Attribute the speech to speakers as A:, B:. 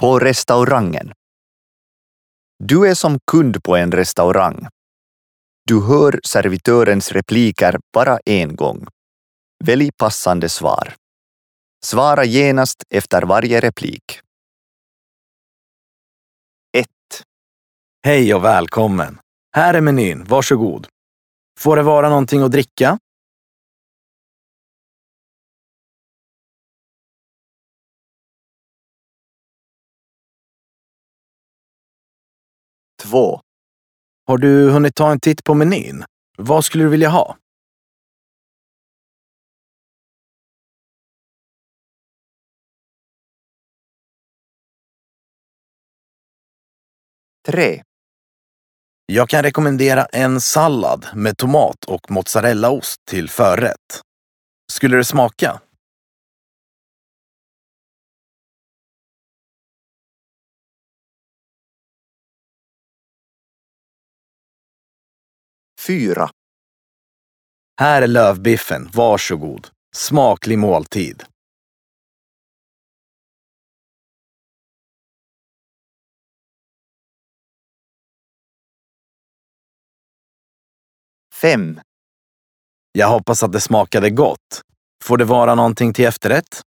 A: På restaurangen. Du är som kund på en restaurang. Du hör servitörens repliker bara en gång. Välj passande svar. Svara genast efter varje replik. 1,
B: Hej och välkommen. Här är menyn, varsågod. Får det vara någonting att dricka?
A: 2,
B: Har du hunnit ta en titt på menyn? Vad skulle du vilja ha?
A: 3,
B: Jag kan rekommendera en sallad med tomat och mozzarellaost till förrätt. Skulle det smaka?
A: 4,
B: Här är lövbiffen, varsågod. Smaklig måltid.
A: 5,
B: Jag hoppas att det smakade gott. Får det vara någonting till efterrätt?